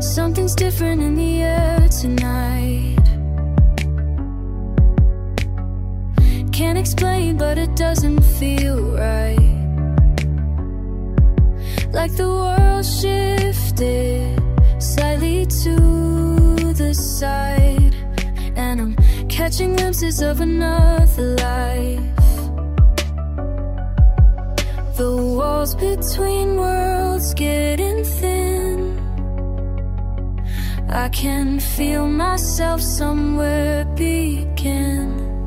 Something's different in the air tonight. Can't explain, but it doesn't feel right. Like the world shifted slightly to the side, and I'm catching glimpses of another life. The walls between worlds getting thin. I can feel myself somewhere begin.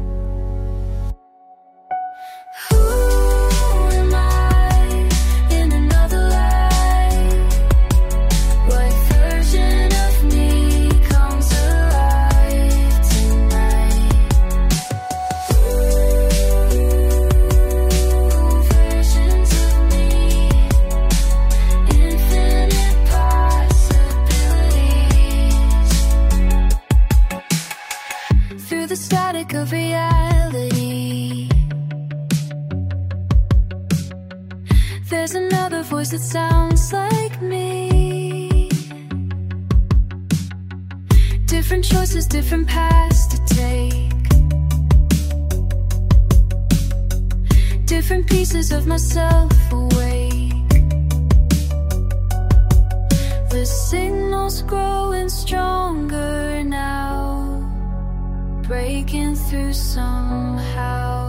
The static of reality, there's another voice that sounds like me. Different choices, different paths to take. Different pieces of myself awake. The signal's growing stronger now, breaking through somehow.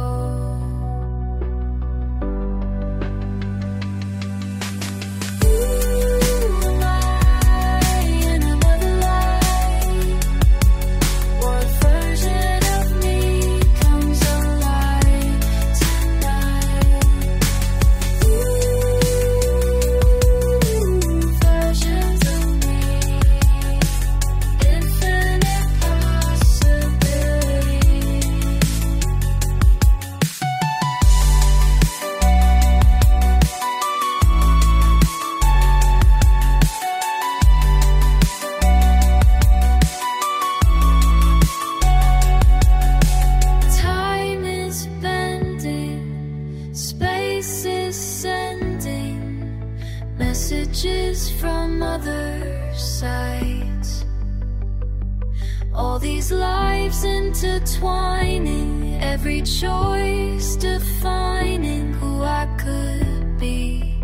Messages from other sides. All these lives intertwining, every choice defining who I could be.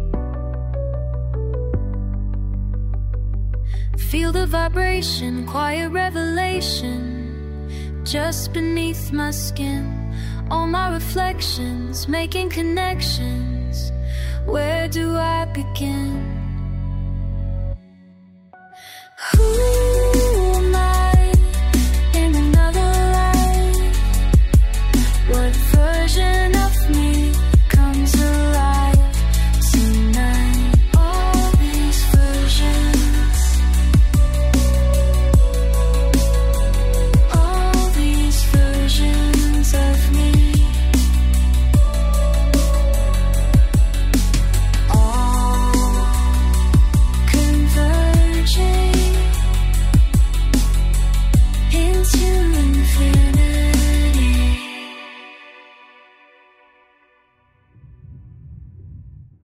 Feel the vibration, quiet revelation just beneath my skin. All my reflections, making connections. Where do I begin? Ooh.